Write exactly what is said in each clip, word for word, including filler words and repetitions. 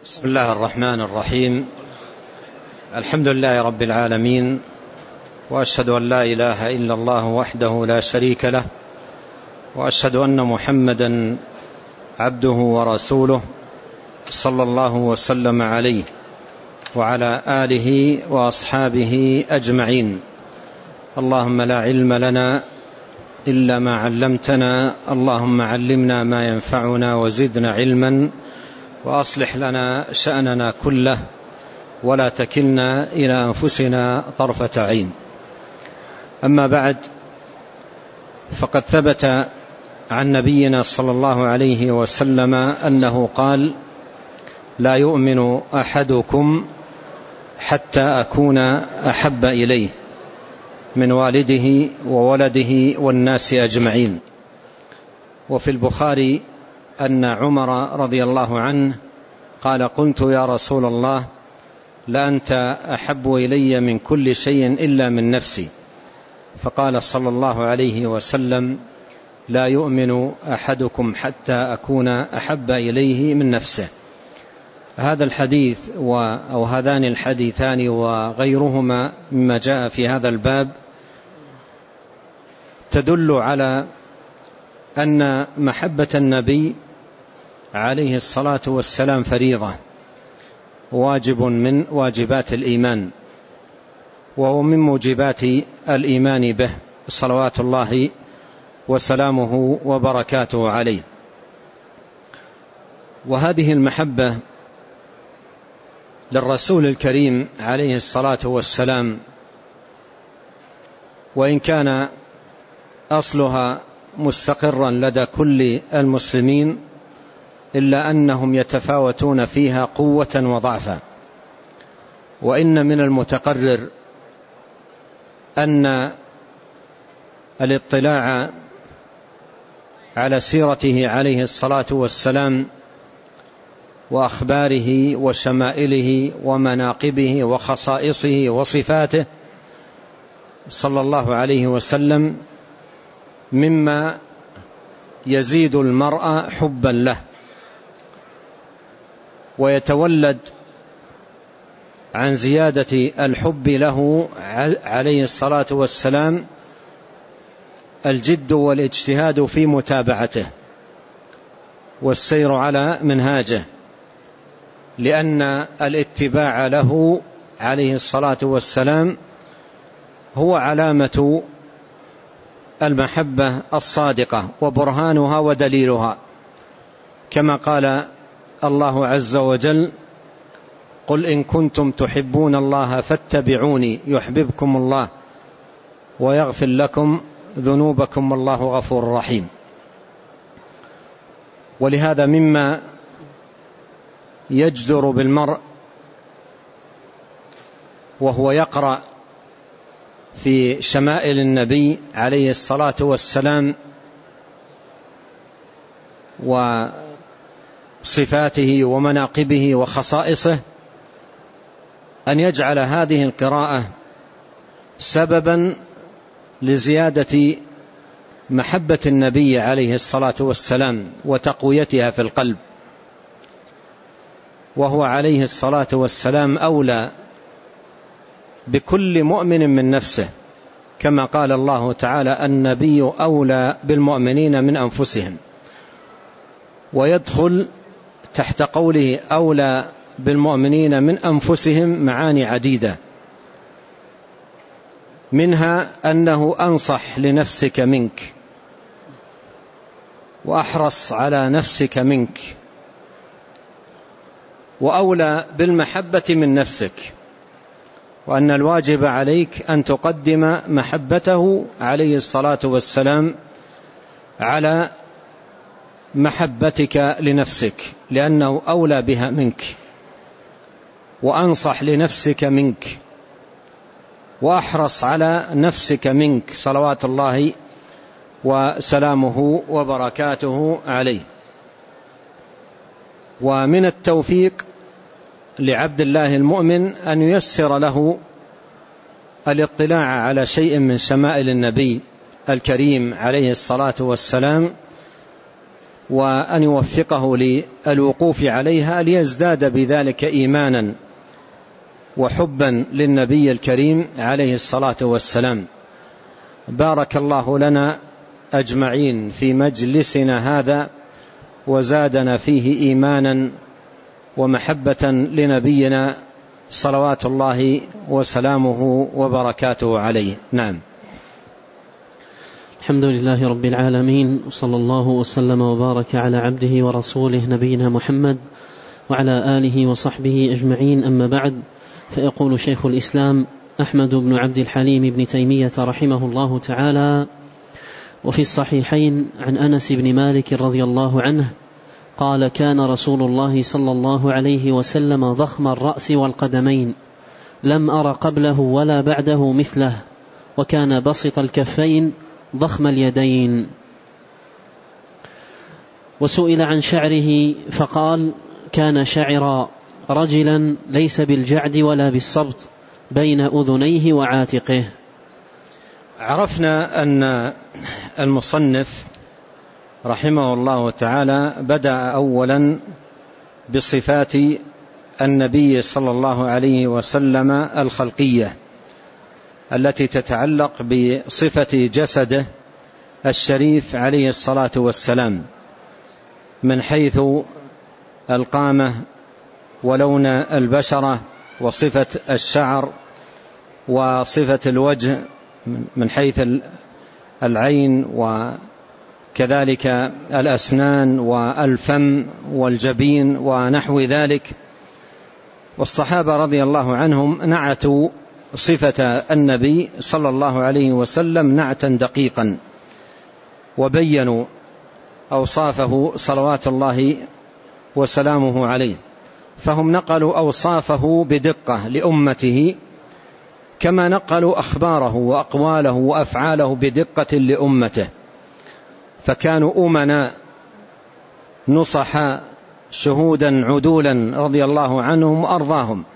بسم الله الرحمن الرحيم. الحمد لله رب العالمين، وأشهد أن لا إله إلا الله وحده لا شريك له، وأشهد أن محمدا عبده ورسوله صلى الله وسلم عليه وعلى آله وأصحابه أجمعين. اللهم لا علم لنا إلا ما علمتنا، اللهم علمنا ما ينفعنا وزدنا علما، وأصلح لنا شأننا كله ولا تكلنا إلى أنفسنا طرفة عين. أما بعد، فقد ثبت عن نبينا صلى الله عليه وسلم أنه قال: لا يؤمن أحدكم حتى أكون أحب إليه من والده وولده والناس أجمعين. وفي البخاري أن عمر رضي الله عنه قال: قلت يا رسول الله، لأنت أحب إلي من كل شيء إلا من نفسي. فقال صلى الله عليه وسلم: لا يؤمن أحدكم حتى أكون أحب إليه من نفسه. هذا الحديث أو هذان الحديثان وغيرهما مما جاء في هذا الباب تدل على أن محبة النبي عليه الصلاة والسلام فريضة، واجب من واجبات الإيمان، وهو من موجبات الإيمان به صلوات الله وسلامه وبركاته عليه. وهذه المحبة للرسول الكريم عليه الصلاة والسلام، وإن كان أصلها مستقرا لدى كل المسلمين، إلا أنهم يتفاوتون فيها قوة وضعفا. وإن من المتقرر أن الاطلاع على سيرته عليه الصلاة والسلام وأخباره وشمائله ومناقبه وخصائصه وصفاته صلى الله عليه وسلم مما يزيد المرء حبا له، ويتولد عن زيادة الحب له عليه الصلاة والسلام الجد والاجتهاد في متابعته والسير على منهاجه، لأن الاتباع له عليه الصلاة والسلام هو علامة المحبة الصادقة وبرهانها ودليلها، كما قال الله عز وجل: قل إن كنتم تحبون الله فاتبعوني يحببكم الله ويغفر لكم ذنوبكم والله غفور رحيم. ولهذا مما يجدر بالمرء وهو يقرأ في شمائل النبي عليه الصلاة والسلام وصفاته ومناقبه وخصائصه أن يجعل هذه القراءة سببا لزيادة محبة النبي عليه الصلاة والسلام وتقويتها في القلب. وهو عليه الصلاة والسلام أولى بكل مؤمن من نفسه، كما قال الله تعالى: النبي أولى بالمؤمنين من أنفسهم. ويدخل تحت قوله أولى بالمؤمنين من أنفسهم معاني عديدة، منها أنه أنصح لنفسك منك وأحرص على نفسك منك، وأولى بالمحبة من نفسك، وأن الواجب عليك أن تقدم محبته عليه الصلاة والسلام على محبتك لنفسك، لأنه أولى بها منك، وأنصح لنفسك منك، وأحرص على نفسك منك صلوات الله وسلامه وبركاته عليه. ومن التوفيق لعبد الله المؤمن أن ييسر له الاطلاع على شيء من شمائل النبي الكريم عليه الصلاة والسلام وأن يوفقه للوقوف عليها ليزداد بذلك إيمانا وحبا للنبي الكريم عليه الصلاة والسلام. بارك الله لنا أجمعين في مجلسنا هذا، وزادنا فيه إيمانا ومحبة لنبينا صلوات الله وسلامه وبركاته عليه. نعم. الحمد لله رب العالمين، وصلى الله وسلم وبارك على عبده ورسوله نبينا محمد وعلى آله وصحبه أجمعين، أما بعد، فيقول شيخ الإسلام أحمد بن عبد الحليم بن تيمية رحمه الله تعالى: وفي الصحيحين عن أنس بن مالك رضي الله عنه قال: كان رسول الله صلى الله عليه وسلم ضخم الرأس والقدمين، لم أر قبله ولا بعده مثله، وكان بسط الكفين ضخم اليدين. وسئل عن شعره فقال: كان شعرا رجلا ليس بالجعد ولا بالصبت بين أذنيه وعاتقه. عرفنا أن المصنف رحمه الله تعالى بدأ أولا بصفات النبي صلى الله عليه وسلم الخلقية التي تتعلق بصفة جسده الشريف عليه الصلاة والسلام، من حيث القامة ولون البشرة وصفة الشعر وصفة الوجه من حيث العين وكذلك الأسنان والفم والجبين ونحو ذلك. والصحابة رضي الله عنهم نعتوا صفة النبي صلى الله عليه وسلم نعتا دقيقا، وبينوا أوصافه صلوات الله وسلامه عليه، فهم نقلوا أوصافه بدقة لأمته كما نقلوا أخباره وأقواله وأفعاله بدقة لأمته، فكانوا أمنا نصحا شهودا عدولا رضي الله عنهم وأرضاهم.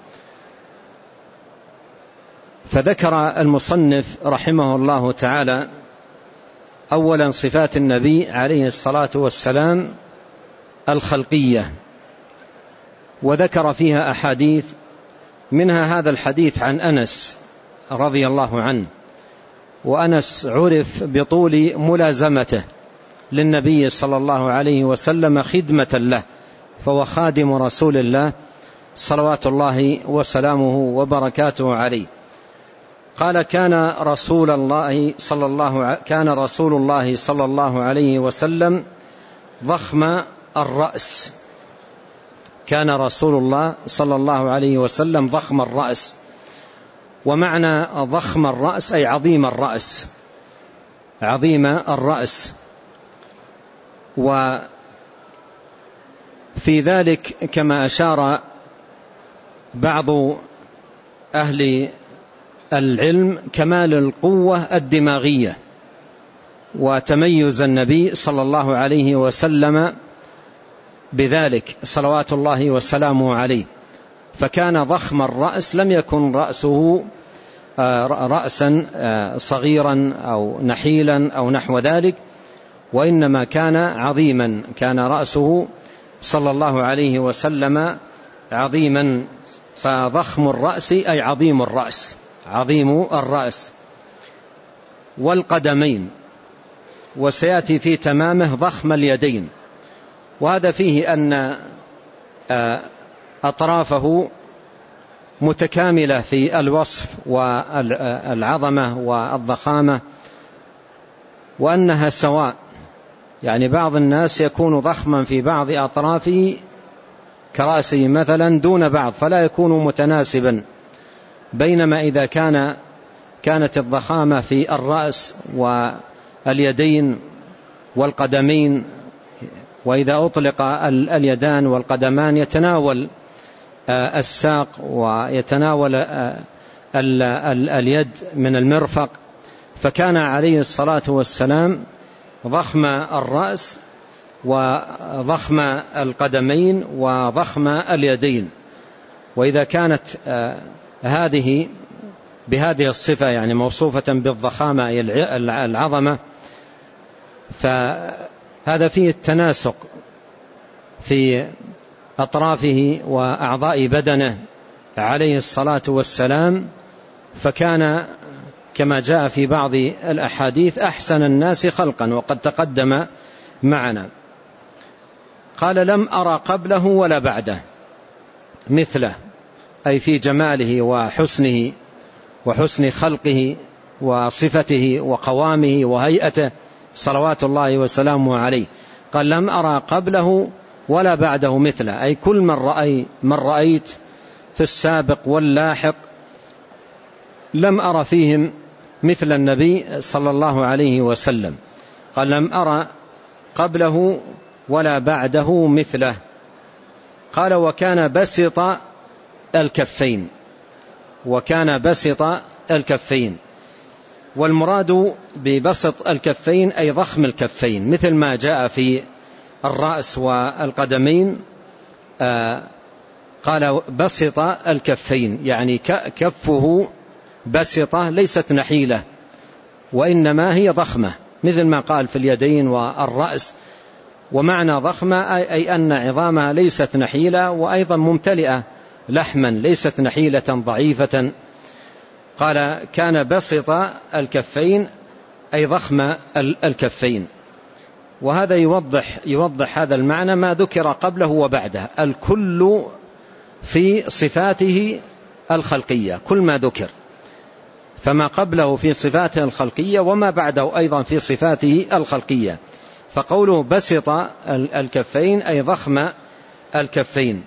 فذكر المصنف رحمه الله تعالى أولا صفات النبي عليه الصلاة والسلام الخلقية، وذكر فيها أحاديث، منها هذا الحديث عن أنس رضي الله عنه. وأنس عرف بطول ملازمته للنبي صلى الله عليه وسلم خدمة له، فهو خادم رسول الله صلوات الله وسلامه وبركاته عليه. قال: كان رسول الله صلى الله كان رسول الله صلى الله عليه وسلم ضخم الرأس. كان رسول الله صلى الله عليه وسلم ضخم الرأس، ومعنى ضخم الرأس أي عظيم الرأس، عظيم الرأس. وفي ذلك كما أشار بعض أهل العلم كمال القوة الدماغية وتميز النبي صلى الله عليه وسلم بذلك صلوات الله وسلامه عليه، فكان ضخم الرأس، لم يكن رأسه رأسا صغيرا أو نحيلا أو نحو ذلك، وإنما كان عظيما، كان رأسه صلى الله عليه وسلم عظيما. فضخم الرأس أي عظيم الرأس، عظيم الرأس. والقدمين، وسيأتي في تمامه ضخم اليدين، وهذا فيه أن أطرافه متكاملة في الوصف والعظمة والضخامة، وأنها سواء، يعني بعض الناس يكون ضخما في بعض أطرافه كرأسه مثلا دون بعض فلا يكون متناسبا، بينما إذا كان كانت الضخامة في الرأس واليدين والقدمين، وإذا أطلق اليدان والقدمان يتناول الساق ويتناول اليد من المرفق، فكان عليه الصلاة والسلام ضخم الرأس وضخم القدمين وضخم اليدين. وإذا كانت هذه بهذه الصفة يعني موصوفة بالضخامة العظمة، فهذه هذا فيه التناسق في أطرافه وأعضاء بدنه عليه الصلاة والسلام، فكان كما جاء في بعض الأحاديث أحسن الناس خلقا، وقد تقدم معنا. قال لم أرى قبله ولا بعده مثله، أي في جماله وحسنه وحسن خلقه وصفته وقوامه وهيئته صلوات الله وسلامه عليه. قال لم أرى قبله ولا بعده مثله، أي كل من رأي من رأيت في السابق واللاحق لم أرى فيهم مثل النبي صلى الله عليه وسلم. قال لم أرى قبله ولا بعده مثله. قال وكان بسط الكفين، وكان بسط الكفين، والمراد ببسط الكفين أي ضخم الكفين، مثل ما جاء في الرأس والقدمين. آه قال بسط الكفين يعني كفه بسطة ليست نحيلة، وإنما هي ضخمة، مثل ما قال في اليدين والرأس. ومعنى ضخمة أي أن عظامها ليست نحيلة، وأيضا ممتلئة لحما، ليست نحيلة ضعيفة. قال كان بسط الكفين أي ضخم الكفين. وهذا يوضح, يوضح هذا المعنى ما ذكر قبله وبعده، الكل في صفاته الخلقية، كل ما ذكر، فما قبله في صفاته الخلقية وما بعده أيضا في صفاته الخلقية. فقوله بسط الكفين أي ضخم الكفين.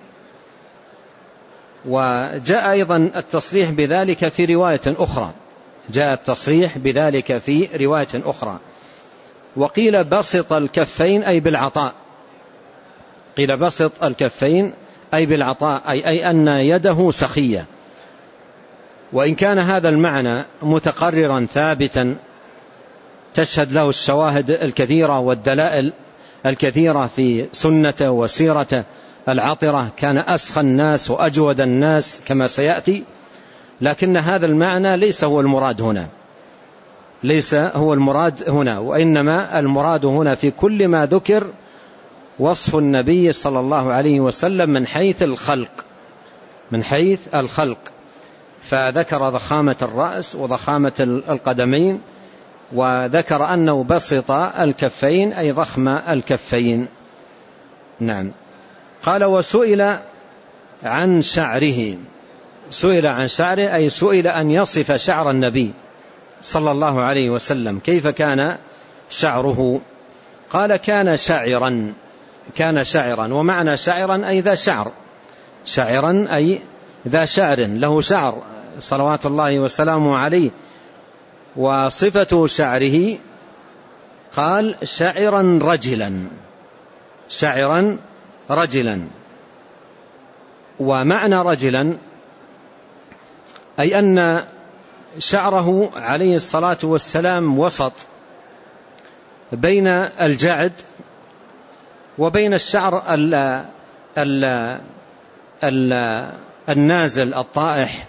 وجاء أيضا التصريح بذلك في رواية أخرى، جاء التصريح بذلك في رواية أخرى. وقيل بسط الكفين أي بالعطاء، قيل بسط الكفين أي بالعطاء، أي, أي أن يده سخية. وإن كان هذا المعنى متقررا ثابتا تشهد له الشواهد الكثيرة والدلائل الكثيرة في سنته وسيرته العطرة، كان أسخى الناس وأجود الناس كما سيأتي، لكن هذا المعنى ليس هو المراد هنا، ليس هو المراد هنا، وإنما المراد هنا في كل ما ذكر وصف النبي صلى الله عليه وسلم من حيث الخلق، من حيث الخلق. فذكر ضخامة الرأس وضخامة القدمين، وذكر أنه بسط الكفين أي ضخم الكفين. نعم. قال وسئل عن شعره، سئل عن شعره أي سئل أن يصف شعر النبي صلى الله عليه وسلم، كيف كان شعره؟ قال كان شعرا، كان شعرا، ومعنى شعرا أي ذا شعر، شعرا أي ذا شعر، له شعر صلوات الله وسلامه عليه. وصفة شعره قال شعرا رجلا، شعرا رجلا. ومعنى رجلا أي أن شعره عليه الصلاة والسلام وسط بين الجعد وبين الشعر ال ال ال النازل الطائح،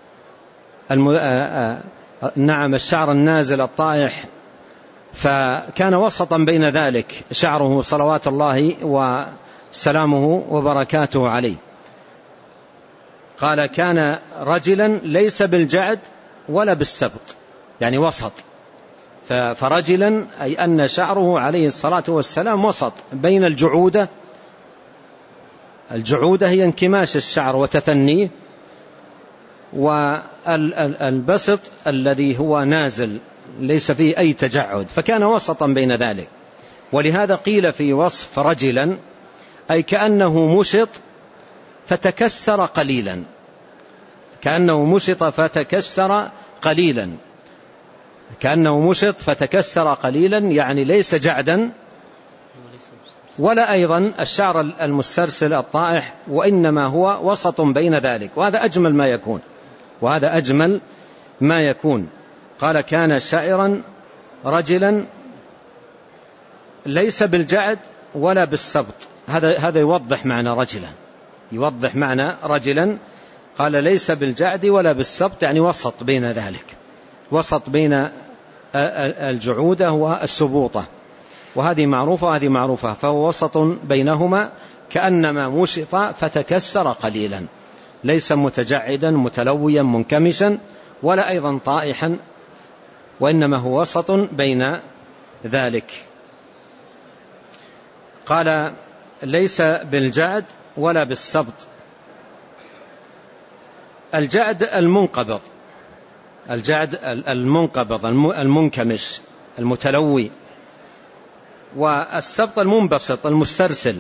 نعم الشعر النازل الطائح، فكان وسطا بين ذلك شعره صلوات الله وسلامه وبركاته عليه. قال كان رجلا ليس بالجعد ولا بالسبط، يعني وسط. فرجلا أي أن شعره عليه الصلاة والسلام وسط بين الجعودة، الجعودة هي انكماش الشعر وتثنيه، والبسط الذي هو نازل ليس فيه أي تجعد، فكان وسطا بين ذلك. ولهذا قيل في وصف رجلا أي كأنه مشط فتكسر قليلا، كأنه مشط فتكسر قليلا، كأنه مشط فتكسر قليلا، يعني ليس جعدا ولا أيضا الشعر المسترسل الطائح، وإنما هو وسط بين ذلك، وهذا أجمل ما يكون، وهذا أجمل ما يكون. قال كان شاعرا رجلا ليس بالجعد ولا بالسبط، هذا هذا يوضح معنى رجلا، يوضح معنى رجلا. قال ليس بالجعد ولا بالسبط، يعني وسط بين ذلك، وسط بين الجعودة والسبوطة. وهذه معروفة وهذه معروفة، فهو وسط بينهما كأنما مشط فتكسر قليلا، ليس متجعدا متلويا منكمشا ولا أيضا طائحا، وإنما هو وسط بين ذلك. قال ليس بالجعد ولا بالسبط. الجعد المنقبض، الجعد المنقبض المنكمش المتلوي، والسبط المنبسط المسترسل.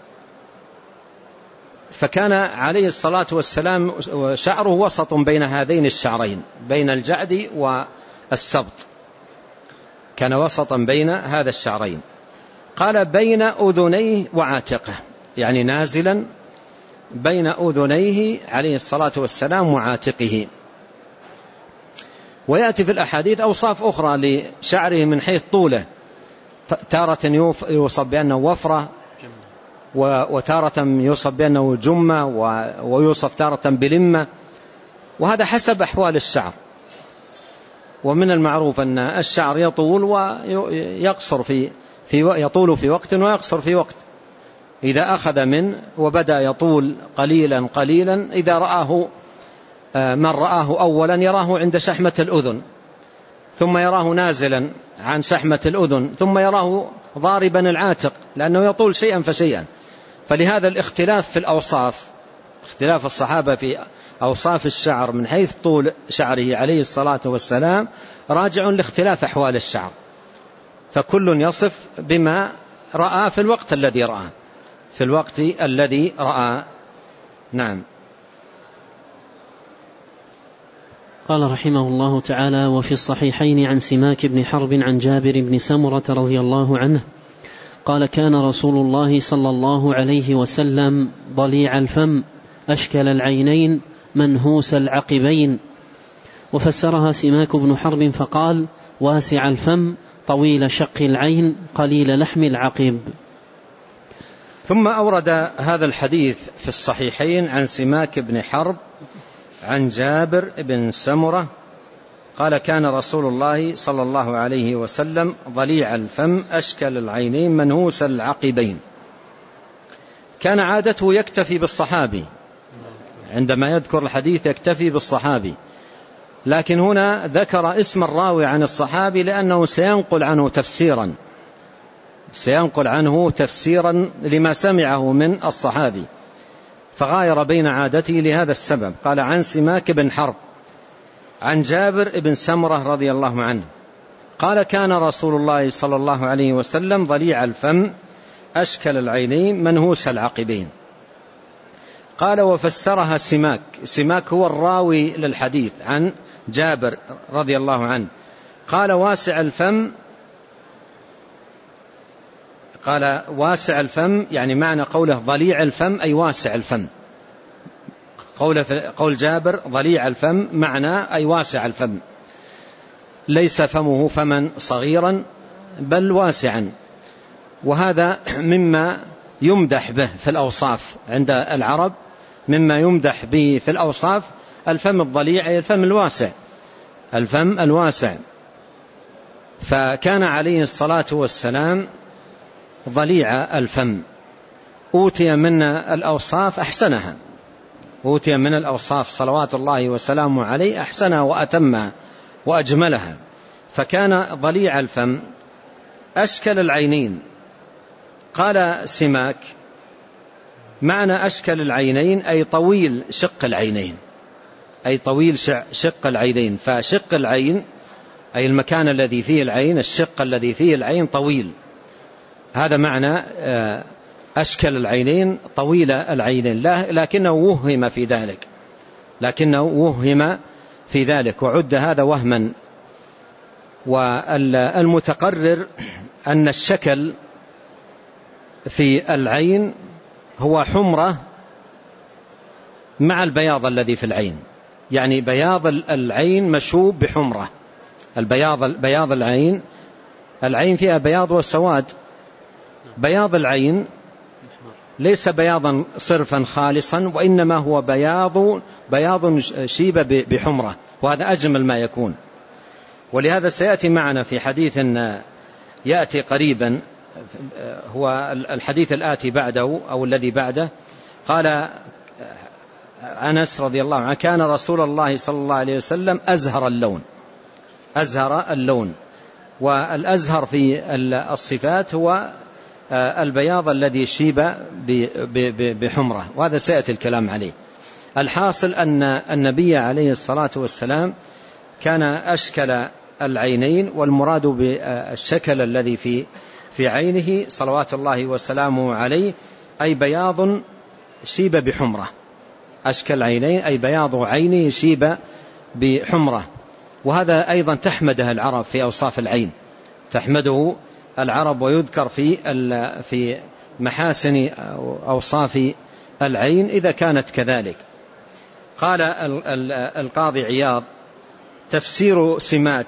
فكان عليه الصلاة والسلام شعره وسط بين هذين الشعرين، بين الجعد والسبط، كان وسطا بين هذا الشعرين. قال بين أذنيه وعاتقه، يعني نازلا بين أذنيه عليه الصلاة والسلام وعاتقه. ويأتي في الأحاديث أوصاف أخرى لشعره من حيث طوله، تارة يوصف بأنه وفرة، وتارة يوصف بأنه جمة، ويوصف تارة بلمة، وهذا حسب أحوال الشعر. ومن المعروف أن الشعر يطول ويقصر في في يطول في وقت ويقصر في وقت. إذا أخذ من وبدأ يطول قليلا قليلا، إذا رآه من رآه أولا يراه عند شحمة الأذن، ثم يراه نازلا عن شحمة الأذن، ثم يراه ضاربا العاتق، لأنه يطول شيئا فشيئا. فلهذا الاختلاف في الأوصاف، اختلاف الصحابة في أوصاف الشعر من حيث طول شعره عليه الصلاة والسلام راجع لاختلاف أحوال الشعر، فكل يصف بما رأى في الوقت الذي رأى في الوقت الذي رأى. نعم. قال رحمه الله تعالى: وفي الصحيحين عن سماك بن حرب عن جابر بن سمرة رضي الله عنه قال: كان رسول الله صلى الله عليه وسلم ضليع الفم أشكل العينين منهوس العقبين. وفسرها سماك بن حرب فقال: واسع الفم طويل شق العين قليل لحم العقب. ثم أورد هذا الحديث في الصحيحين عن سماك بن حرب عن جابر بن سمرة قال: كان رسول الله صلى الله عليه وسلم ضليع الفم أشكل العينين منهوس العقبين. كان عادته يكتفي بالصحابي، عندما يذكر الحديث يكتفي بالصحابي، لكن هنا ذكر اسم الراوي عن الصحابي لأنه سينقل عنه تفسيرا سينقل عنه تفسيرا لما سمعه من الصحابي، فغاير بين عادته لهذا السبب. قال: عن سماك بن حرب عن جابر بن سمرة رضي الله عنه قال: كان رسول الله صلى الله عليه وسلم ضليع الفم أشكل العينين منهوس العقبين. قال: وفسرها سماك، سماك هو الراوي للحديث عن جابر رضي الله عنه، قال: واسع الفم قال واسع الفم يعني معنى قوله ضليع الفم أي واسع الفم. قول, قول جابر ضليع الفم معنى أي واسع الفم، ليس فمه فما صغيرا بل واسعا. وهذا مما يمدح به في الأوصاف عند العرب، مما يمدح به في الأوصاف الفم الضليع أي الفم الواسع، الفم الواسع. فكان عليه الصلاة والسلام ضليع الفم، أوتي من الأوصاف أحسنها، أوتي من الأوصاف صلوات الله وسلامه عليه أحسنها وأتمها وأجملها. فكان ضليع الفم أشكل العينين. قال سماك: معنى أشكل العينين أي طويل شق العينين، أي طويل شق العينين. فشق العين أي المكان الذي فيه العين، الشق الذي فيه العين طويل، هذا معنى أشكل العينين طويل العينين. لكنه وهم في ذلك لكنه وهم في ذلك وعد هذا وهما. والمتقرر أن الشكل في العين هو حمرة مع البياض الذي في العين، يعني بياض العين مشوب بحمرة. البياض بياض العين، العين فيها بياض وسواد. بياض العين ليس بياضا صرفا خالصا، وإنما هو بياض بياض شيب بحمرة، وهذا أجمل ما يكون. ولهذا سيأتي معنا في حديث يأتي قريبا هو الحديث الآتي بعده أو الذي بعده. قال أنس رضي الله عنه: كان رسول الله صلى الله عليه وسلم أزهر اللون، أزهر اللون. والأزهر في الصفات هو البياض الذي شيب بحمرة، وهذا سيأتي الكلام عليه. الحاصل أن النبي عليه الصلاة والسلام كان أشكل العينين، والمراد بالشكل الذي في في عينه صلوات الله وسلامه عليه أي بياض شيب بحمرة. أشكل عينين أي بياض عينه شيب بحمرة. وهذا أيضا تحمده العرب في أوصاف العين، تحمده العرب ويذكر في في محاسن أوصاف العين إذا كانت كذلك. قال القاضي عياض: تفسير سماك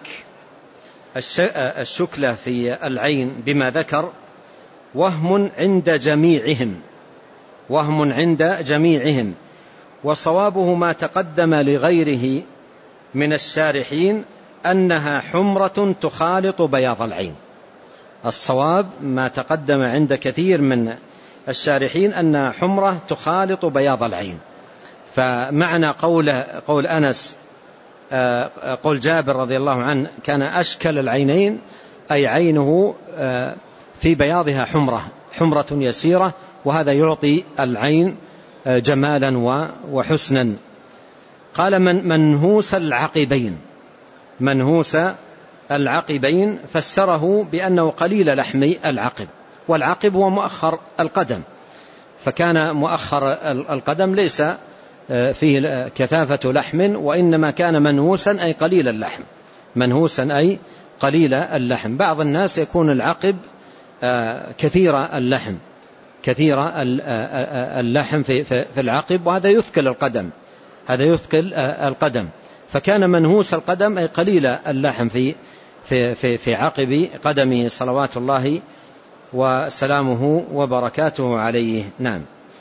الشكلة في العين بما ذكر وهم عند جميعهم، وهم عند جميعهم، وصوابه ما تقدم لغيره من الشارحين أنها حمرة تخالط بياض العين. الصواب ما تقدم عند كثير من الشارحين أنها حمرة تخالط بياض العين. فمعنى قول قول أنس قول جابر رضي الله عنه كان أشكل العينين أي عينه في بياضها حمرة حمرة يسيرة، وهذا يعطي العين جمالا وحسنا. قال: من منهوس العقبين، منهوس العقبين فسره بأنه قليل لحم العقب، والعقب هو مؤخر القدم، فكان مؤخر القدم ليس فيه كثافة لحم، وإنما كان منهوسا أي قليل اللحم، منهوسا أي قليل اللحم. بعض الناس يكون العقب كثير اللحم، كثير اللحم في العقب، وهذا يثقل القدم، هذا يثقل القدم. فكان منهوس القدم أي قليل اللحم في في في في عقب قدمه صلوات الله وسلامه وبركاته عليه. نعم.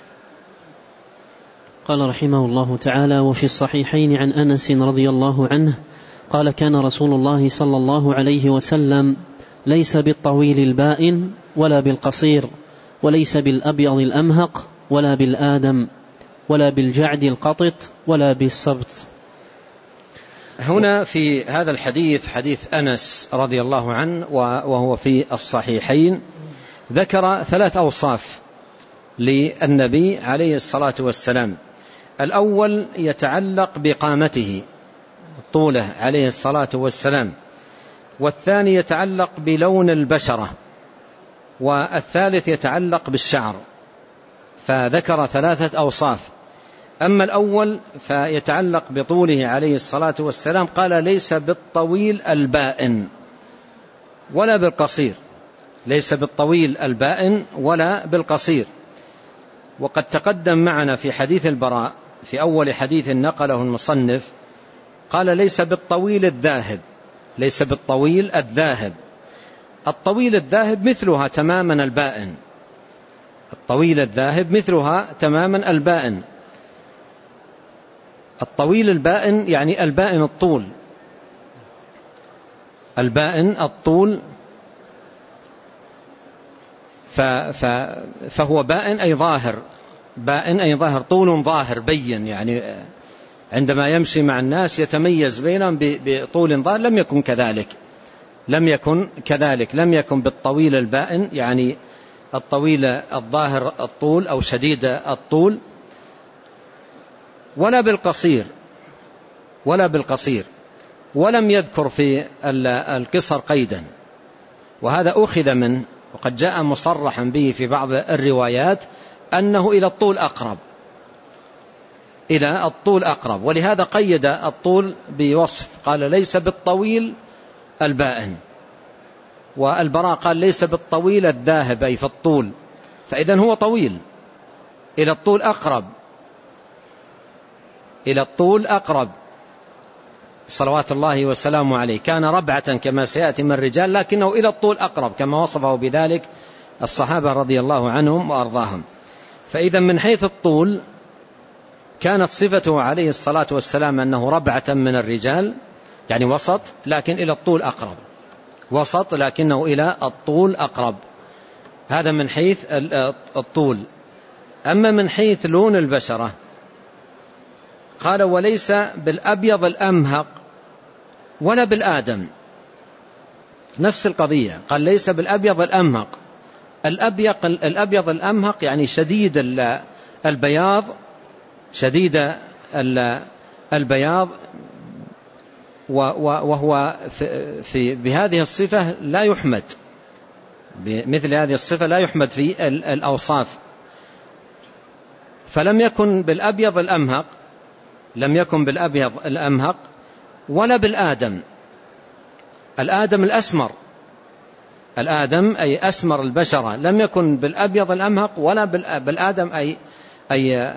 قال رحمه الله تعالى: وفي الصحيحين عن أنس رضي الله عنه قال: كان رسول الله صلى الله عليه وسلم ليس بالطويل البائن ولا بالقصير، وليس بالأبيض الأمهق ولا بالآدم، ولا بالجعد القطط، ولا بالسبط. هنا في هذا الحديث، حديث أنس رضي الله عنه وهو في الصحيحين، ذكر ثلاث أوصاف للنبي عليه الصلاة والسلام. الأول يتعلق بقامته طوله عليه الصلاة والسلام، والثاني يتعلق بلون البشرة، والثالث يتعلق بالشعر. فذكر ثلاثة أوصاف. أما الأول فيتعلق بطوله عليه الصلاة والسلام، قال: ليس بالطويل البائن ولا بالقصير، ليس بالطويل البائن ولا بالقصير. وقد تقدم معنا في حديث البراء في أول حديث نقله المصنف، قال: ليس بالطويل الذاهب، ليس بالطويل الذاهب. الطويل الذاهب مثلها تماما البائن، الطويل الذاهب مثلها تماما البائن. الطويل البائن يعني البائن الطول، البائن الطول، فهو بائن أي ظاهر، بائن أي ظاهر، طول ظاهر بين، يعني عندما يمشي مع الناس يتميز بينهم بطول ظاهر. لم يكن كذلك، لم يكن كذلك لم يكن بالطويل البائن يعني الطويل الظاهر الطول أو شديد الطول، ولا بالقصير، ولا بالقصير. ولم يذكر في القصر قيدا، وهذا أخذ منه، وقد جاء مصرحا به في بعض الروايات أنه إلى الطول أقرب، إلى الطول أقرب، ولهذا قيد الطول بوصف، قال: ليس بالطويل البائن. والبراء قال: ليس بالطويل الذاهب أي في الطول، فإذن هو طويل، إلى الطول أقرب، إلى الطول أقرب صلوات الله وسلامه عليه. كان ربعة كما سيأتي من الرجال، لكنه إلى الطول أقرب كما وصفه بذلك الصحابة رضي الله عنهم وأرضاهم. فإذا من حيث الطول كانت صفته عليه الصلاة والسلام أنه ربعة من الرجال، يعني وسط، لكن إلى الطول أقرب، وسط لكنه إلى الطول أقرب. هذا من حيث الطول. أما من حيث لون البشرة قال وليس بالأبيض الأمهق ولا بالآدم، نفس القضية، قال ليس بالأبيض الأمهق. الأبيض, الأبيض الأمهق يعني شديد البياض، شديد البياض، وهو في, في بهذه الصفة لا يحمد، بمثل هذه الصفة لا يحمد في الأوصاف. فلم يكن بالأبيض الأمهق، لم يكن بالأبيض الأمهق ولا بالآدم. الآدم الأسمر، الآدم أي أسمر البشرة، لم يكن بالأبيض الأمهق ولا بالآدم أي أي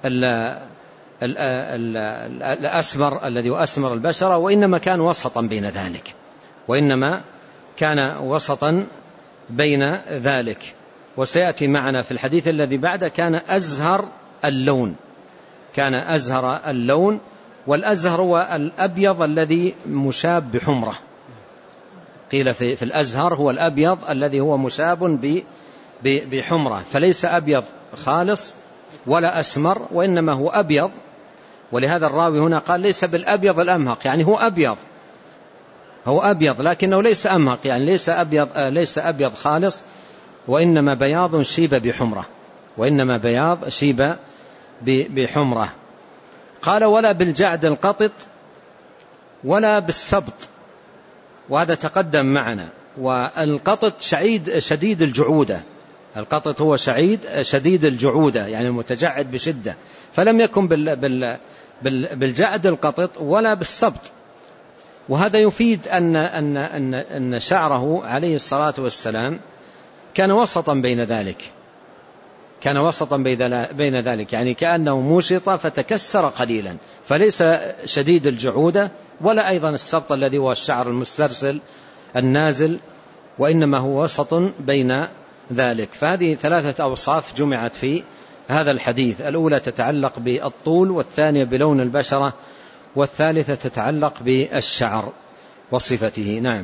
الأسمر الذي أسمر البشرة، وإنما كان وسطا بين ذلك، وإنما كان وسطا بين ذلك. وسيأتي معنا في الحديث الذي بعده كان أزهر اللون، كان أزهر اللون. والأزهر هو الأبيض الذي مشاب بحمرة، قيل في, في الأزهر هو الأبيض الذي هو مشاب بحمرة، فليس أبيض خالص ولا أسمر، وإنما هو أبيض. ولهذا الراوي هنا قال ليس بالأبيض الأمهق، يعني هو أبيض، هو أبيض لكنه ليس أمهق، يعني ليس أبيض, ليس أبيض خالص، وإنما بياض شيب بحمرة، وإنما بياض شيب بحمرة. قال ولا بالجعد القطط ولا بالسبط، وهذا تقدم معنا. والقطط شعيد شديد الجعودة، القطط هو شعيد شديد الجعودة يعني المتجعد بشدة، فلم يكن بال بال بال بالجعد القطط ولا بالسبط. وهذا يفيد أن, أن, أن, أن شعره عليه الصلاة والسلام كان وسطا بين ذلك، كان وسطا بين ذلك، يعني كأنه موشط فتكسر قليلا، فليس شديد الجعودة ولا أيضا السبط الذي هو الشعر المسترسل النازل، وإنما هو وسط بين ذلك. فهذه ثلاثة أوصاف جمعت في هذا الحديث، الأولى تتعلق بالطول، والثانية بلون البشرة، والثالثة تتعلق بالشعر وصفته. نعم.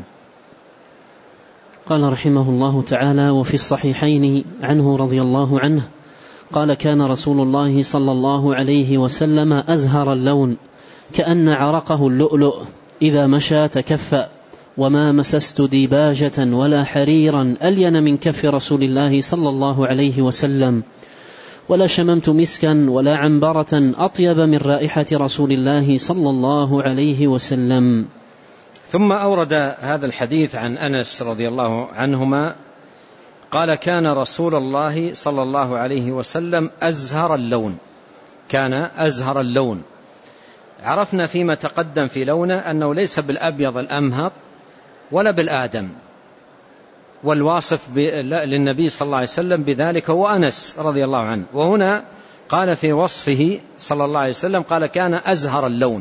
قال رحمه الله تعالى: وفي الصحيحين عنه رضي الله عنه قال: كان رسول الله صلى الله عليه وسلم أزهر اللون كأن عرقه اللؤلؤ، إذا مشى تكفأ، وما مسست ديباجة ولا حريرا ألين من كف رسول الله صلى الله عليه وسلم، ولا شممت مسكا ولا عنبرة أطيب من رائحة رسول الله صلى الله عليه وسلم. ثم أورد هذا الحديث عن أنس رضي الله عنهما قال: كان رسول الله صلى الله عليه وسلم أزهر اللون، كان أزهر اللون. عرفنا فيما تقدم في لونه أنه ليس بالأبيض الأمهق ولا بالآدم، والواصف للنبي صلى الله عليه وسلم بذلك هو أنس رضي الله عنه. وهنا قال في وصفه صلى الله عليه وسلم قال: كان أزهر اللون.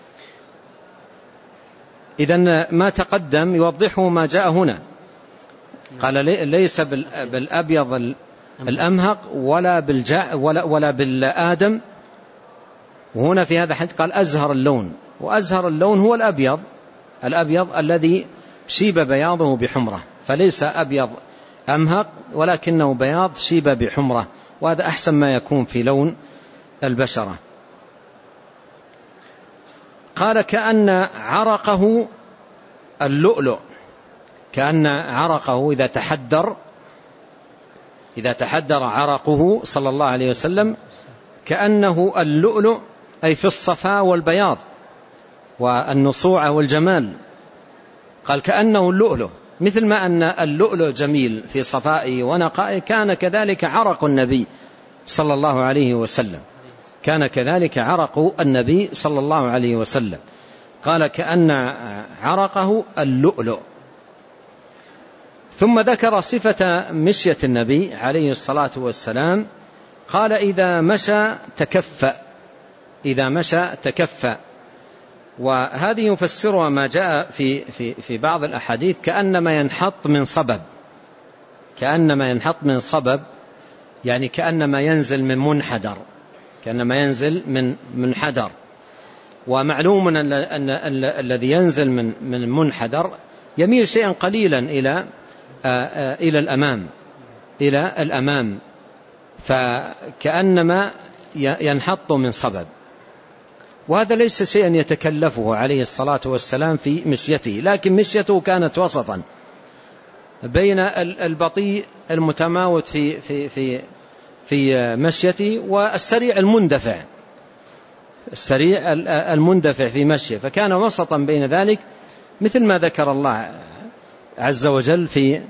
إذن ما تقدم يوضحه ما جاء هنا، قال ليس بالأبيض الأمهق ولا بالجع ولا, ولا بالآدم. وهنا في هذا الحديث قال أزهر اللون، وأزهر اللون هو الأبيض، الأبيض الذي شيب بياضه بحمرة، فليس أبيض أمهق ولكنه بياض شيب بحمرة، وهذا أحسن ما يكون في لون البشرة. قال: كأن عرقه اللؤلؤ، كأن عرقه إذا تحدر إذا تحدر عرقه صلى الله عليه وسلم كأنه اللؤلؤ، أي في الصفاء والبياض والنصوعة والجمال. قال كأنه اللؤلؤ، مثل ما أن اللؤلؤ جميل في صفائه ونقائه، كان كذلك عرق النبي صلى الله عليه وسلم، كان كذلك عرق النبي صلى الله عليه وسلم. قال كأن عرقه اللؤلؤ. ثم ذكر صفة مشية النبي عليه الصلاة والسلام، قال: إذا مشى تكفأ، إذا مشى تكفأ. وهذه يفسرها ما جاء في, في, في بعض الأحاديث كأنما ينحط من صبب، كأنما ينحط من صبب، يعني كأنما ينزل من منحدر، كأنما ينزل من منحدر. ومعلوم أن الذي ينزل من من منحدر يميل شيئا قليلا إلى إلى الأمام، إلى الأمام، فكأنما ينحط من صبب. وهذا ليس شيئا يتكلفه عليه الصلاة والسلام في مشيته، لكن مشيته كانت وسطا بين البطيء المتماوت في في في في مشيته والسريع المندفع السريع المندفع في مشيه، فكان وسطا بين ذلك، مثل ما ذكر الله عز وجل في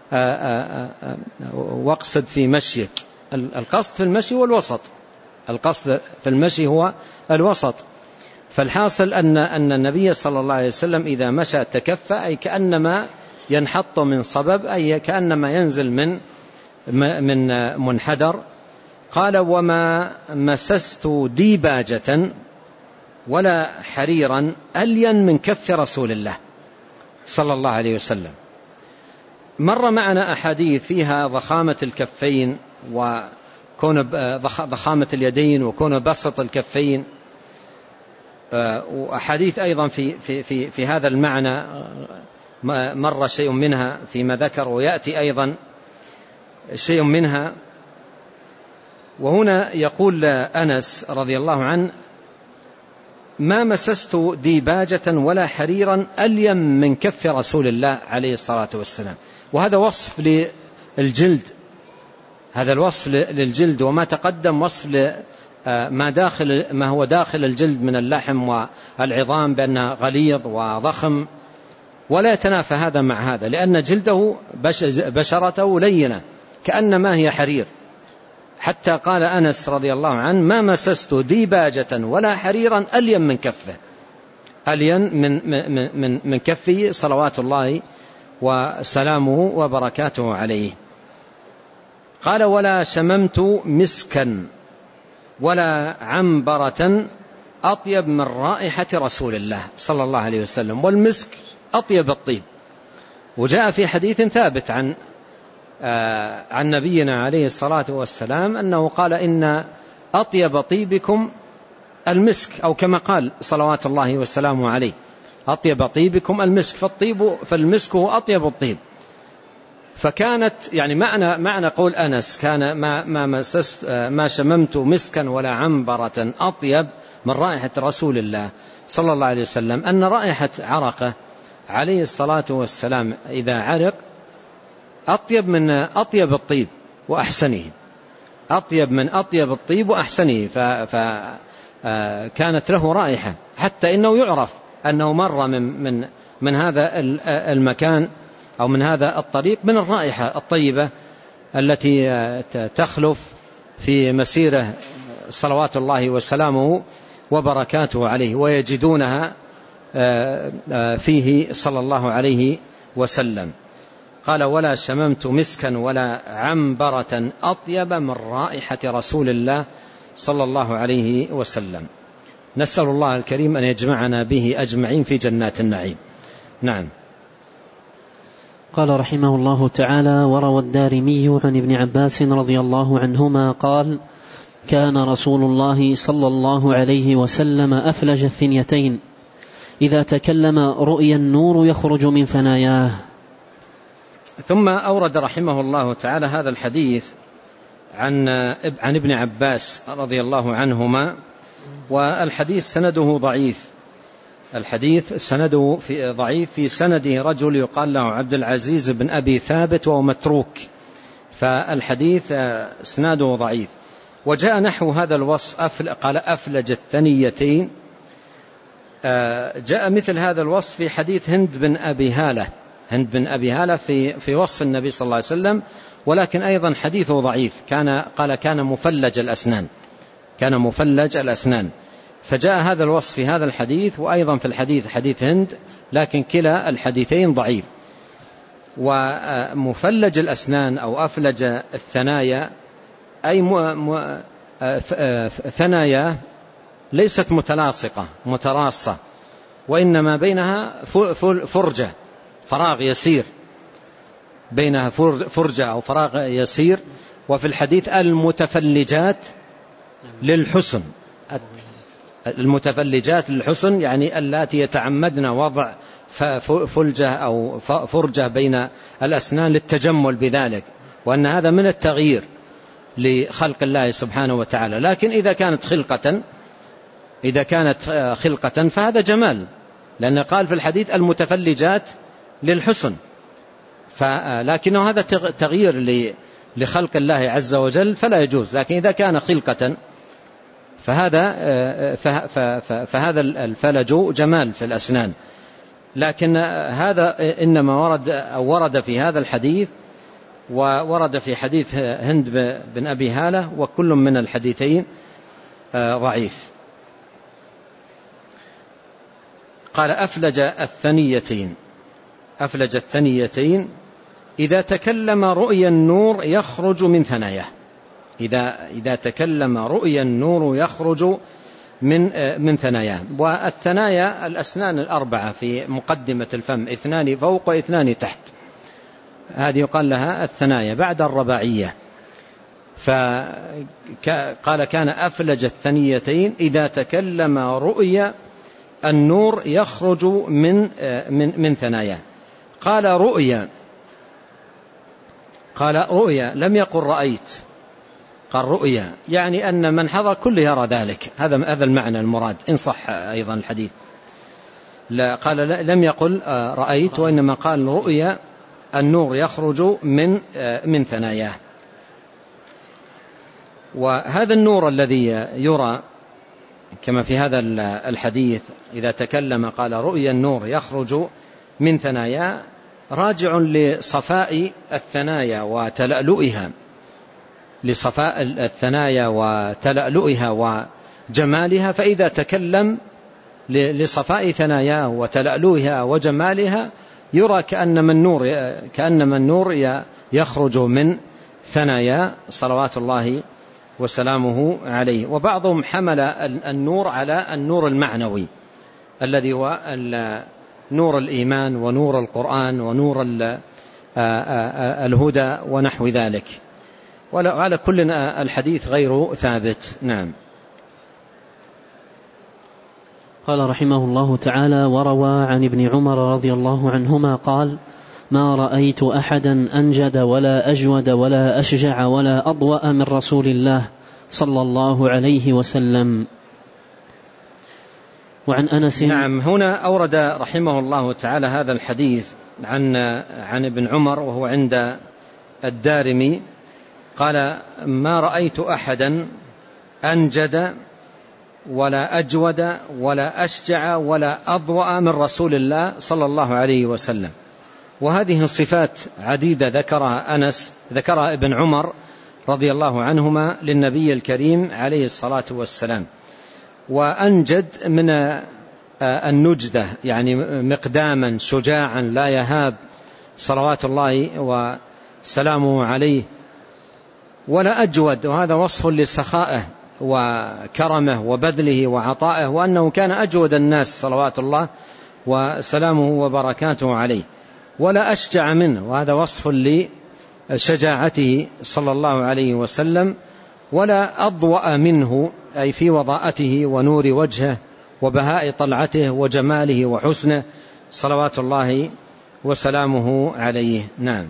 واقصد في مشيك. القصد في المشي والوسط، القصد في المشي هو الوسط. فالحاصل أن أن النبي صلى الله عليه وسلم إذا مشى تكفى، أي كأنما ينحط من صبب، أي كأنما ينزل من من منحدر. قال: وما مسست ديباجة ولا حريرا ألين من كف رسول الله صلى الله عليه وسلم. مر معنا أحاديث فيها ضخامة الكفين وكون ضخامة اليدين وكون بسط الكفين، وأحاديث أيضا في في في في هذا المعنى مر شيء منها فيما ذكر، ويأتي أيضا شيء منها. وهنا يقول أنس رضي الله عنه: ما مسست ديباجة ولا حريرا ألين من كف رسول الله عليه الصلاة والسلام. وهذا وصف للجلد، هذا الوصف للجلد، وما تقدم وصف ما داخل ما هو داخل الجلد من اللحم والعظام بأنه غليظ وضخم، ولا يتنافى هذا مع هذا، لأن جلده بشرته لينة كأنما هي حرير. حتى قال أنس رضي الله عنه: ما مسست ديباجة ولا حريرا ألين من كفه، ألين من, من, من, من كفه صلوات الله وسلامه وبركاته عليه. قال: ولا شممت مسكا ولا عنبرة أطيب من رائحة رسول الله صلى الله عليه وسلم. والمسك أطيب الطيب، وجاء في حديث ثابت عن آه عن نبينا عليه الصلاة والسلام أنه قال: إن أطيب طيبكم المسك، أو كما قال صلوات الله وسلامه عليه: أطيب طيبكم المسك. فالطيب فالمسك هو أطيب الطيب. فكانت يعني معنى معنى قول أنس: كان ما ما مسست ما شممت مسكا ولا عنبرة أطيب من رائحة رسول الله صلى الله عليه وسلم، أن رائحة عرقه عليه الصلاة والسلام إذا عرق أطيب من أطيب الطيب وأحسنه، أطيب من أطيب الطيب وأحسنه. فكانت له رائحة، حتى إنه يعرف أنه مر من من من هذا المكان أو من هذا الطريق من الرائحة الطيبة التي تخلف في مسيره صلوات الله وسلامه وبركاته عليه، ويجدونها فيه صلى الله عليه وسلم. قال: ولا شممت مسكا ولا عنبرة أطيب من رائحة رسول الله صلى الله عليه وسلم. نسأل الله الكريم أن يجمعنا به أجمعين في جنات النعيم. نعم. قال رحمه الله تعالى: وروى الدارمي عن ابن عباس رضي الله عنهما قال: كان رسول الله صلى الله عليه وسلم أفلج الثنيتين، إذا تكلم رؤي النور يخرج من ثناياه. ثم أورد رحمه الله تعالى هذا الحديث عن عن ابن عباس رضي الله عنهما، والحديث سنده ضعيف، الحديث سنده في ضعيف، في سنده رجل يقال له عبد العزيز بن أبي ثابت وهو متروك، فالحديث سنده ضعيف. وجاء نحو هذا الوصف أفل قال أفلج الثنيتين، جاء مثل هذا الوصف في حديث هند بن أبي هالة هند بن أبي هالة في في وصف النبي صلى الله عليه وسلم، ولكن أيضا حديثه ضعيف. كان قال كان مفلج الأسنان كان مفلج الأسنان فجاء هذا الوصف في هذا الحديث، وأيضا في الحديث حديث هند، لكن كلا الحديثين ضعيف. ومفلج الأسنان أو أفلج الثنايا أي ثنايا ليست متلاصقة متراصة، وإنما بينها فرجة فراغ يسير، بينها فرجة أو فراغ يسير. وفي الحديث المتفلجات للحسن، المتفلجات للحسن يعني اللاتي يتعمدن وضع فلجة أو فرجة بين الأسنان للتجمل بذلك، وأن هذا من التغيير لخلق الله سبحانه وتعالى. لكن إذا كانت خلقة إذا كانت خلقة فهذا جمال، لأن قال في الحديث المتفلجات للحسن، لكنه هذا تغيير لخلق الله عز وجل فلا يجوز. لكن إذا كان خلقة فهذا فهذا الفلج جمال في الأسنان. لكن هذا إنما ورد أو ورد في هذا الحديث وورد في حديث هند بن أبي هالة، وكل من الحديثين ضعيف. قال أفلج الثنيتين أفلج الثنيتين إذا تكلم رؤيا النور يخرج من ثناياه. إذا إذا تكلم رؤيا النور يخرج من من ثناياه. والثنايا الأسنان الأربعة في مقدمة الفم، اثنان فوق واثنان تحت، هذه يقال لها الثنايا بعد الرباعية. فقال كان أفلج الثنيتين إذا تكلم رؤيا النور يخرج من من من ثناياه. قال رؤيا قال رؤيا لم يقل رأيت، قال رؤيا، يعني أن من حضر كل يرى ذلك. هذا هذا المعنى المراد إن صح أيضا الحديث. لا قال لم يقل رأيت، وإنما قال رؤيا النور يخرج من من ثناياه. وهذا النور الذي يرى كما في هذا الحديث إذا تكلم قال رؤيا النور يخرج من ثناياه راجع لصفاء الثنايا وتلألؤها، لصفاء الثنايا وتلألؤها وجمالها. فإذا تكلم لصفاء ثناياه وتلألؤها وجمالها يرى كأنما النور كأنما النور يخرج من ثنايا صلوات الله وسلامه عليه. وبعضهم حمل النور على النور المعنوي الذي هو نور الإيمان ونور القرآن ونور الهدى ونحو ذلك. وعلى كل الحديث غير ثابت. نعم. قال رحمه الله تعالى: وروى عن ابن عمر رضي الله عنهما قال: ما رأيت أحدا أنجد ولا أجود ولا أشجع ولا أضوأ من رسول الله صلى الله عليه وسلم. وعن أنس. نعم. هنا أورد رحمه الله تعالى هذا الحديث عن عن ابن عمر وهو عند الدارمي قال: ما رأيت أحدا أنجد ولا أجود ولا أشجع ولا أضوأ من رسول الله صلى الله عليه وسلم. وهذه صفات عديدة ذكرها أنس ذكرها ابن عمر رضي الله عنهما للنبي الكريم عليه الصلاة والسلام. وأنجد من النجدة يعني مقداما شجاعا لا يهاب صلوات الله وسلامه عليه. ولا أجود، وهذا وصف لسخائه وكرمه وبذله وعطائه، وأنه كان أجود الناس صلوات الله وسلامه وبركاته عليه. ولا أشجع منه، وهذا وصف لشجاعته صلى الله عليه وسلم. ولا أضوأ منه، أي في وضاءته ونور وجهه وبهاء طلعته وجماله وحسنه صلوات الله وسلامه عليه. نعم.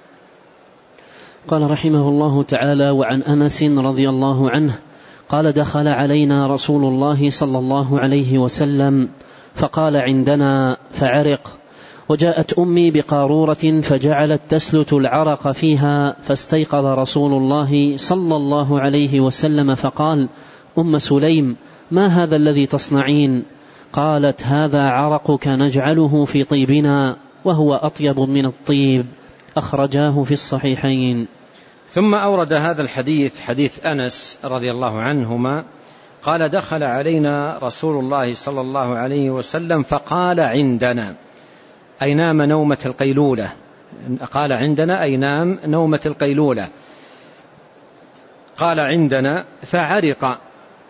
قال رحمه الله تعالى: وعن أنس رضي الله عنه قال: دخل علينا رسول الله صلى الله عليه وسلم فقال عندنا فعرق، وجاءت أمي بقارورة فجعلت تسلت العرق فيها، فاستيقظ رسول الله صلى الله عليه وسلم فقال: أم سليم، ما هذا الذي تصنعين؟ قالت: هذا عرقك نجعله في طيبنا وهو أطيب من الطيب. أخرجاه في الصحيحين. ثم أورد هذا الحديث حديث أنس رضي الله عنهما قال: دخل علينا رسول الله صلى الله عليه وسلم فقال عندنا، أي نام نومة القيلولة. قال عندنا أي نام نومة القيلولة. قال عندنا فعرق.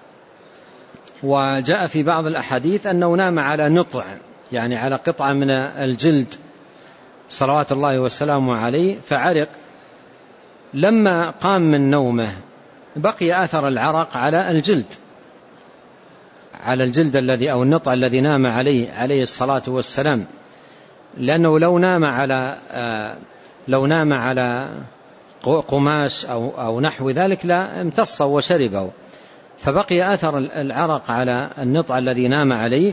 وجاء في بعض الأحاديث أنه نام على نطع، يعني على قطعة من الجلد صلوات الله وسلامه عليه، فعرق. لما قام من نومه بقي أثر العرق على الجلد على الجلد الذي أو النطع الذي نام عليه عليه الصلاة والسلام. لأنه لو نام على لو نام على قماش أو, أو نحو ذلك لا امتصوا وشربوا، فبقي أثر العرق على النطع الذي نام عليه.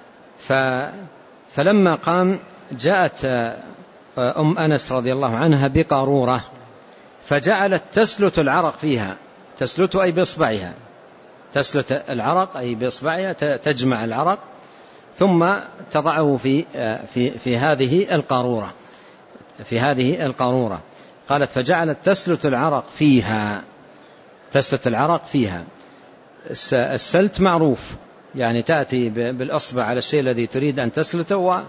فلما قام جاءت أم أنس رضي الله عنها بقارورة فجعلت تسلت العرق فيها، تسلت أي بإصبعها، تسلت العرق أي بإصبعها، تجمع العرق ثم تضعه في في في هذه القارورة في هذه القارورة قالت فجعلت تسلت العرق فيها، تسلت العرق فيها. السلت معروف، يعني تأتي بالأصبع على الشيء الذي تريد أن تسلته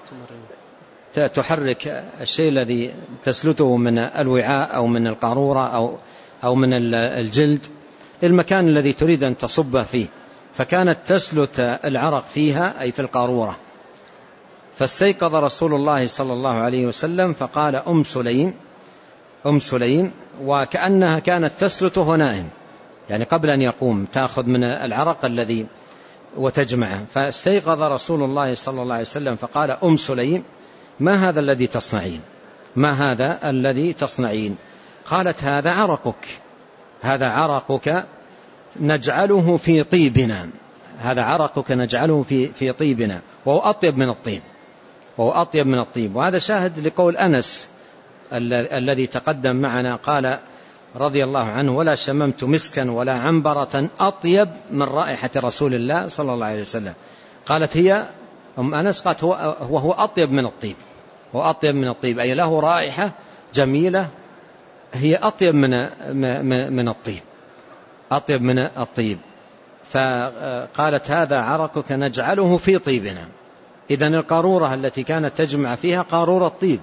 وتحرك الشيء الذي تسلته من الوعاء أو من القارورة أو أو من الجلد المكان الذي تريد أن تصبه فيه، فكانت تسلت العرق فيها أي في القارورة. فاستيقظ رسول الله صلى الله عليه وسلم فقال أم سليم أم سليم وكأنها كانت تسلته نائم، يعني قبل أن يقوم تأخذ من العرق الذي وتجمعه. فاستيقظ رسول الله صلى الله عليه وسلم فقال أم سليم ما هذا الذي تصنعين ما هذا الذي تصنعين قالت هذا عرقك هذا عرقك نجعله في طيبنا هذا عرقك نجعله في في طيبنا وهو أطيب من الطيب وهو أطيب من الطيب. وهذا شاهد لقول أنس الذي تقدم معنا قال رضي الله عنه ولا شممت مسكا ولا عنبرة أطيب من رائحة رسول الله صلى الله عليه وسلم. قالت هي أم أنس قالت هو, هو, هو أطيب من الطيب هو أطيب من الطيب أي له رائحة جميلة هي أطيب من, من, من الطيب أطيب من الطيب. فقالت هذا عرقك نجعله في طيبنا. إذن القارورة التي كانت تجمع فيها قارورة طيب،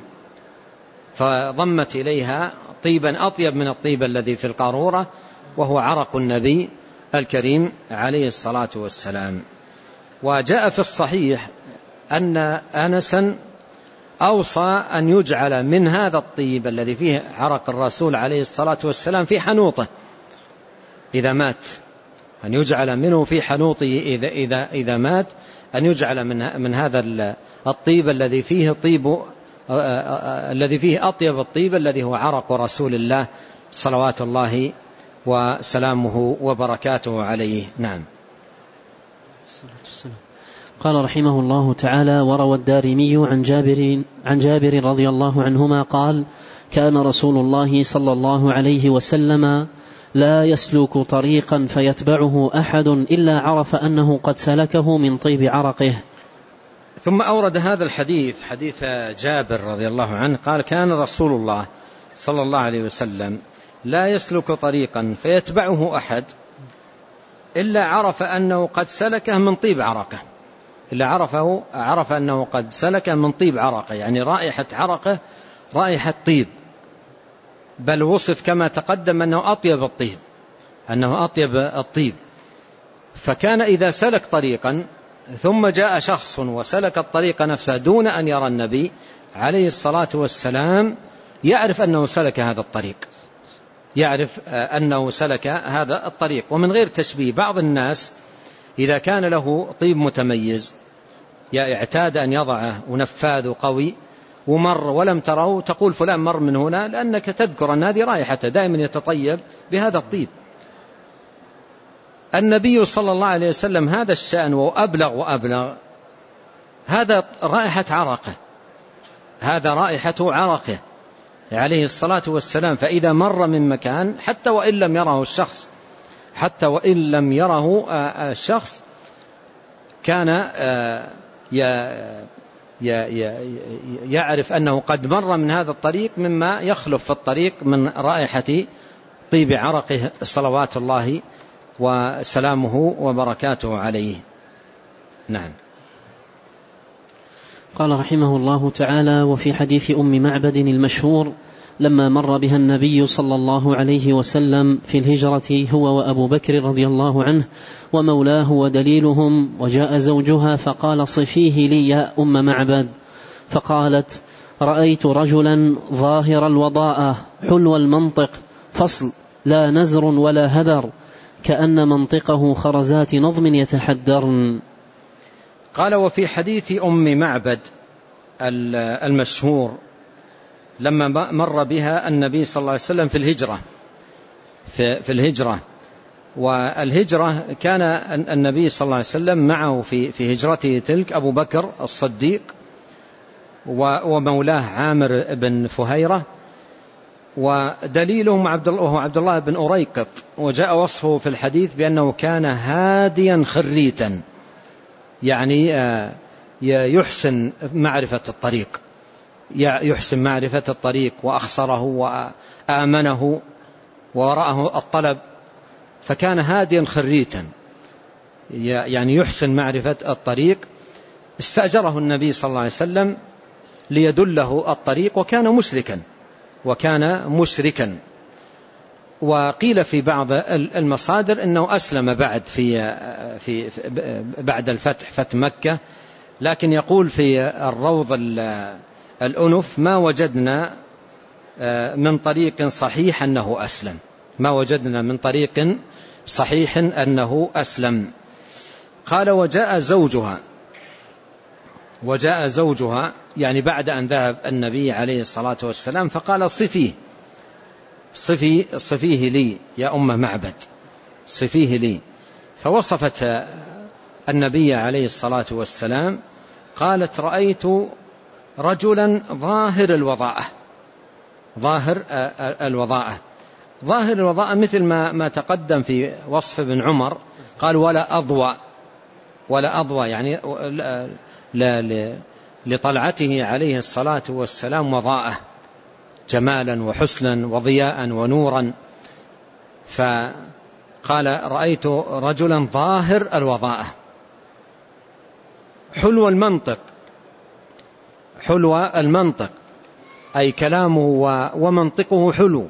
فضمت إليها طيبا أطيب من الطيب الذي في القارورة وهو عرق النبي الكريم عليه الصلاة والسلام. وجاء في الصحيح أن أنسا أوصى أن يجعل من هذا الطيب الذي فيه عرق الرسول عليه الصلاة والسلام في حنوطه إذا مات، أن يجعل منه في حنوطه إذا, إذا, إذا مات، أن يجعل من, من هذا الطيب الذي فيه طيب الذي فيه أطيب الطيب الذي هو عرق رسول الله صلوات الله وسلامه وبركاته عليه. نعم. قال رحمه الله تعالى وروى الدارمي عن جابر, عن جابر رضي الله عنهما قال كان رسول الله صلى الله عليه وسلم لا يسلك طريقا فيتبعه أحد إلا عرف أنه قد سلكه من طيب عرقه. ثم أورد هذا الحديث حديث جابر رضي الله عنه قال كان رسول الله صلى الله عليه وسلم لا يسلك طريقا فيتبعه أحد إلا عرف أنه قد سلكه من طيب عرقه إلا عرفه عرف أنه قد سلكه من طيب عرقه، يعني رائحة عرقه رائحة طيب، بل وصف كما تقدم أنه أطيب الطيب أنه أطيب الطيب. فكان إذا سلك طريقا ثم جاء شخص وسلك الطريق نفسه دون أن يرى النبي عليه الصلاة والسلام يعرف أنه سلك هذا الطريق يعرف أنه سلك هذا الطريق. ومن غير تشبيه، بعض الناس إذا كان له طيب متميز اعتاد أن يضعه ونفاذ قوي ومر ولم تروا تقول فلان مر من هنا، لأنك تذكر أن هذه رائحته دائما يتطيب بهذا الطيب. النبي صلى الله عليه وسلم هذا الشأن وأبلغ وأبلغ، هذا رائحة عرقه هذا رائحة عرقه عليه الصلاة والسلام. فإذا مر من مكان حتى وإن لم يره الشخص حتى وإن لم يره الشخص كان يعرف أنه قد مر من هذا الطريق مما يخلف في الطريق من رائحة طيب عرقه صلوات الله وسلامه وبركاته عليه. نعم. قال رحمه الله تعالى وفي حديث أم معبد المشهور لما مر بها النبي صلى الله عليه وسلم في الهجرة هو وأبو بكر رضي الله عنه ومولاه ودليلهم، وجاء زوجها فقال صفيه لي يا أم معبد، فقالت رأيت رجلا ظاهر الوضاءة حلو المنطق فصل لا نزر ولا هذر كأن منطقه خرزات نظم يتحدرن. قال وفي حديث أم معبد المشهور لما مر بها النبي صلى الله عليه وسلم في الهجرة في, في الهجرة والهجرة كان النبي صلى الله عليه وسلم معه في, في هجرته تلك أبو بكر الصديق ومولاه عامر بن فهيرة، ودليلهم وهو عبد الله بن أريقط، وجاء وصفه في الحديث بأنه كان هاديا خريتا، يعني يحسن معرفة الطريق يحسن معرفة الطريق وأخصره وآمنه ووراءه الطلب، فكان هاديا خريتا يعني يحسن معرفة الطريق. استأجره النبي صلى الله عليه وسلم ليدله الطريق، وكان مشركا وكان مشركا وقيل في بعض المصادر أنه أسلم بعد في في بعد الفتح فتح مكة، لكن يقول في الروض الأنف ما وجدنا من طريق صحيح أنه أسلم ما وجدنا من طريق صحيح أنه أسلم. قال وجاء زوجها وجاء زوجها يعني بعد أن ذهب النبي عليه الصلاة والسلام، فقال صفيه صفي صفيه لي يا أم معبد صفيه لي، فوصفت النبي عليه الصلاة والسلام قالت رأيت رجلا ظاهر الوضاءة ظاهر الوضاءة ظاهر الوضاءة مثل ما ما تقدم في وصف ابن عمر، قال ولا أضوى ولا أضوى يعني لا لطلعته عليه الصلاة والسلام وضاءة جمالا وحسنا وضياء ونورا. فقال رأيت رجلا ظاهر الوضاءة حلو المنطق حلو المنطق أي كلامه ومنطقه حلو.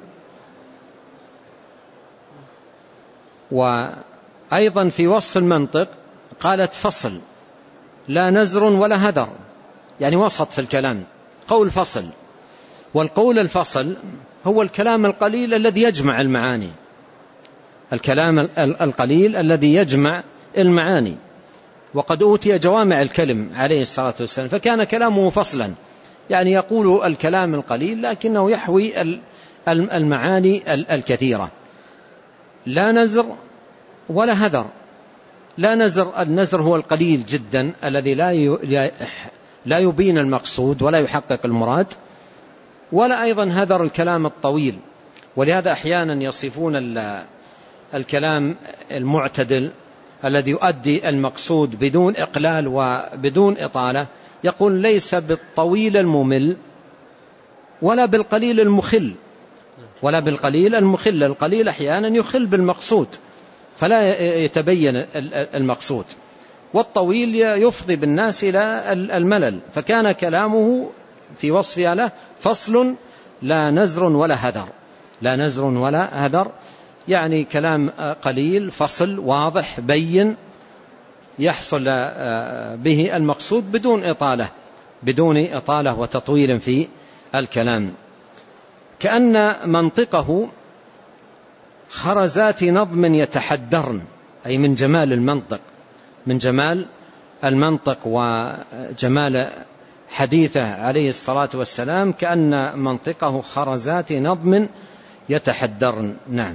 وأيضا في وصف المنطق قالت فصل لا نزر ولا هذر، يعني وسط في الكلام، قول فصل. والقول الفصل هو الكلام القليل الذي يجمع المعاني الكلام القليل الذي يجمع المعاني، وقد أوتي جوامع الكلم عليه الصلاة والسلام، فكان كلامه فصلا يعني يقول الكلام القليل لكنه يحوي المعاني الكثيرة. لا نزر ولا هذر. لا نزر النزر هو القليل جدا الذي لا لا يبين المقصود ولا يحقق المراد، ولا أيضا هذر الكلام الطويل. ولهذا أحيانا يصفون الكلام المعتدل الذي يؤدي المقصود بدون إقلال وبدون إطالة، يقول ليس بالطويل الممل ولا بالقليل المخل ولا بالقليل المخل القليل أحيانا يخل بالمقصود فلا يتبين المقصود، والطويل يفضي بالناس إلى الملل. فكان كلامه في وصفها له فصل لا نزر ولا هذر لا نزر ولا هذر يعني كلام قليل فصل واضح بين يحصل به المقصود بدون إطالة بدون إطالة وتطويل في الكلام. كأن منطقه خرزات نظم يتحدرن، أي من جمال المنطق من جمال المنطق وجمال حديثه عليه الصلاة والسلام، كأن منطقه خرزات نظم يتحدرن. نعم.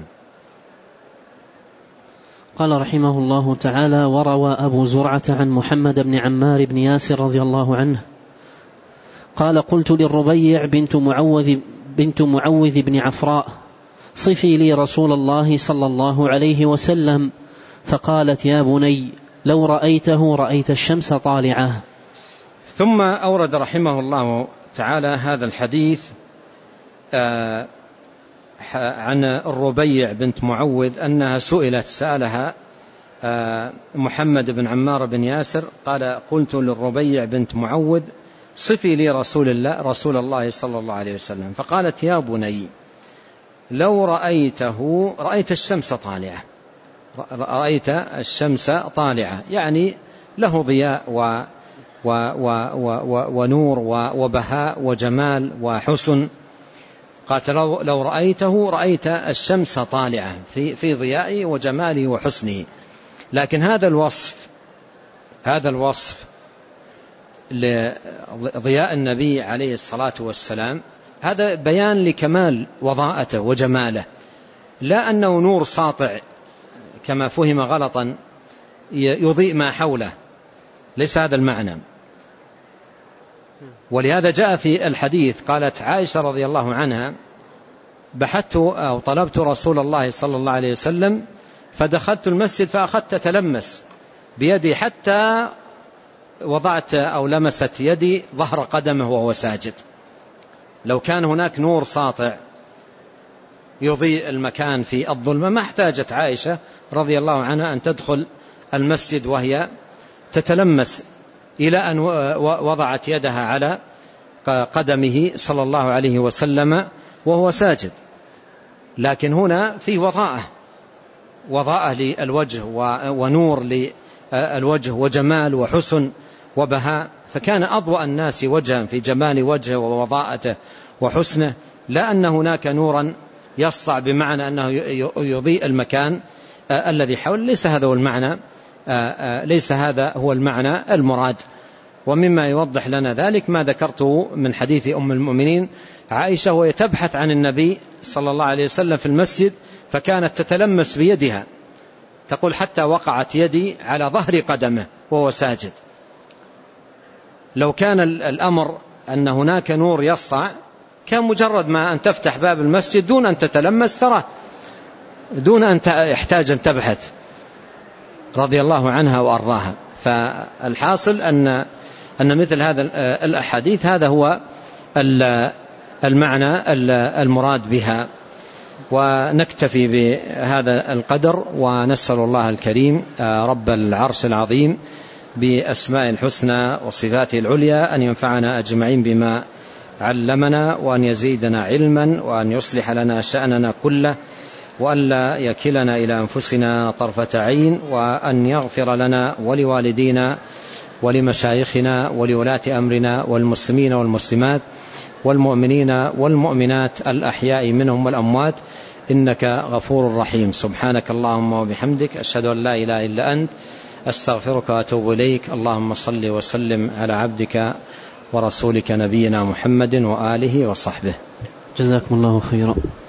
قال رحمه الله تعالى: وروى أبو زرعة عن محمد بن عمار بن ياسر رضي الله عنه قال: قلت للربيع بنت معوذ بنت معوذ بن عفراء: صفي لي رسول الله صلى الله عليه وسلم، فقالت: يا بني لو رأيته رأيت الشمس طالعة. ثم أورد رحمه الله تعالى هذا الحديث عن الربيع بنت معوذ أنها سئلت سألها محمد بن عمار بن ياسر قال: قلت للربيع بنت معوذ صفي لي رسول الله رسول الله صلى الله عليه وسلم، فقالت: يا بني لو رأيته رأيت الشمس طالعة رأيت الشمس طالعة يعني له ضياء و و و و ونور وبهاء وجمال وحسن. قالت: لو, لو رأيته رأيت الشمس طالعة في, في ضيائه وجماله وحسنه. لكن هذا الوصف هذا الوصف لضياء النبي عليه الصلاة والسلام هذا بيان لكمال وضاءته وجماله، لا أنه نور ساطع كما فهم غلطا يضيء ما حوله، ليس هذا المعنى. ولهذا جاء في الحديث قالت عائشة رضي الله عنها: بحثت أو طلبت رسول الله صلى الله عليه وسلم فدخلت المسجد فأخذت تلمس بيدي حتى وضعت أو لمست يدي ظهر قدمه وهو ساجد. لو كان هناك نور ساطع يضيء المكان في الظلمة ما احتاجت عائشة رضي الله عنها أن تدخل المسجد وهي تتلمس، إلى أن وضعت يدها على قدمه صلى الله عليه وسلم وهو ساجد. لكن هنا في وضاءة وضاءة للوجه ونور للوجه وجمال وحسن وبهاء، فكان أضوأ الناس وجها في جمال وجهه ووضاءته وحسنه، لا أن هناك نورا يسطع بمعنى أنه يضيء المكان الذي حول، ليس هذا هو المعنى، ليس هذا هو المعنى المراد. ومما يوضح لنا ذلك ما ذكرته من حديث أم المؤمنين عائشة وهي تبحث عن النبي صلى الله عليه وسلم في المسجد، فكانت تتلمس بيدها، تقول حتى وقعت يدي على ظهر قدمه وهو ساجد. لو كان الأمر أن هناك نور يسطع كان مجرد ما أن تفتح باب المسجد دون أن تتلمس ترى، دون أن يحتاج أن تبحث، رضي الله عنها وأرضاها. فالحاصل أن أن مثل هذا الأحاديث هذا هو المعنى المراد بها. ونكتفي بهذا القدر، ونسأل الله الكريم رب العرش العظيم بأسماء الحسنى وصفاته العليا أن ينفعنا أجمعين بما علمنا، وأن يزيدنا علما، وأن يصلح لنا شأننا كله، وأن لا يكلنا إلى أنفسنا طرفة عين، وأن يغفر لنا ولوالدينا ولمشايخنا ولولاة أمرنا والمسلمين والمسلمات والمؤمنين والمؤمنات الأحياء منهم والأموات، إنك غفور رحيم. سبحانك اللهم وبحمدك، أشهد أن لا إله إلا أنت، أستغفرك وأتوب إليك. اللهم صل وسلم على عبدك ورسولك نبينا محمد وآله وصحبه. جزاكم الله خيرا.